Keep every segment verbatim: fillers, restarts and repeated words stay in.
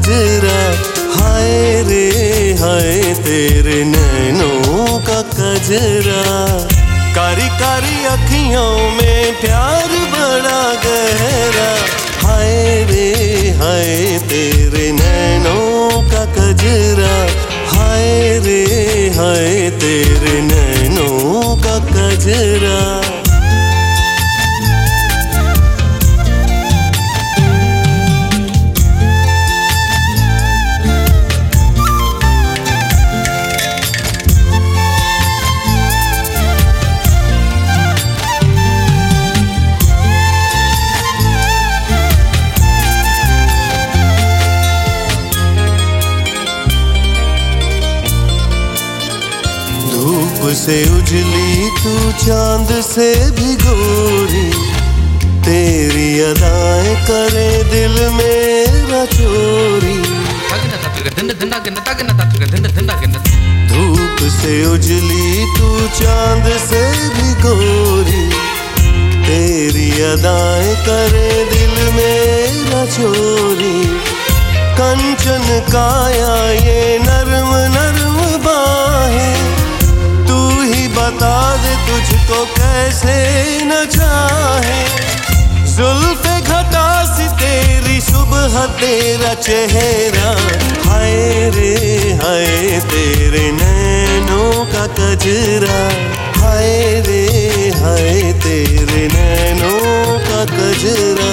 कजरा, हाय रे हाय तेरे नैनों का कजरा। कारी कारी अखियों में प्यार बड़ा गहरा, हाय रे हाय तेरे नैनों का कजरा, हाय रे हाय तेरे नैनों का कजरा। धूप से उजली तू चांद से भी गोरी, तेरी अदाएं करे दिल मेरा चोरी। धूप से उजली तू चांद से भी गोरी, तेरी अदाएं करे दिल मेरा चोरी। कंचन काया ये नर्म नर्म बाहें, बता दे तुझको कैसे न चाहे। जुल्फ़े घटा सी तेरी सुबह तेरा चेहरा, हाय रे हाय तेरे नैनों का कजरा, हाय रे हाय तेरे नैनों का कजरा।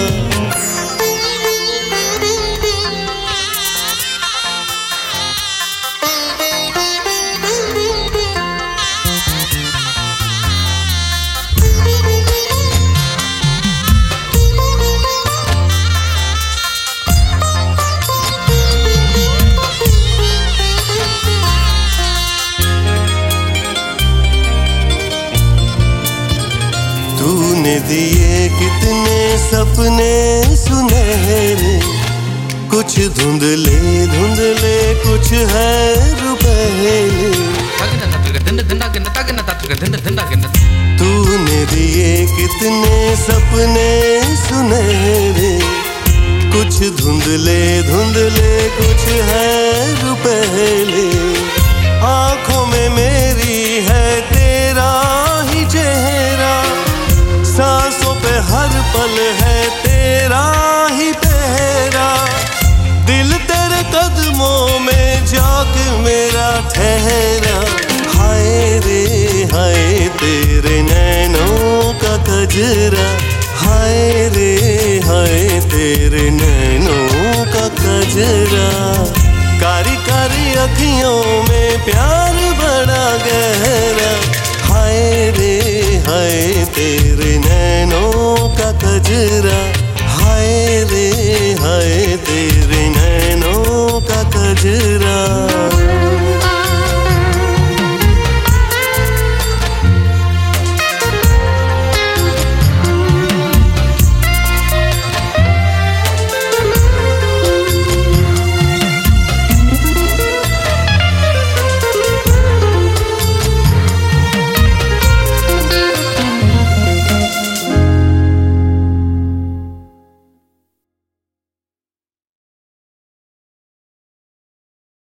तूने दिए कितने सपने सुनहरे, कुछ धुंधले धुंधले कुछ है रुपहले। तूने दिए कितने सपने सुनहरे, कुछ धुंधले धुंधले कुछ है रुपहले। आंखों में मेरी है तेरा ही चेहरा, सांसों पे हर पल है तेरा ही पहरा। दिल तेरे कदमों में जाके मेरा ठहरा, हाय रे हाय तेरे नैनों का कजरा, हाय रे हाय तेरे नैनों का कजरा। कारी कारी अखियों में प्यार बड़ा गहरा, हाय रे हाय तेरे नैनों का कजरा, हाय रे हाय।